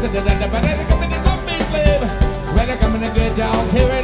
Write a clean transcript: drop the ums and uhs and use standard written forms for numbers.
When I come in a good dog, here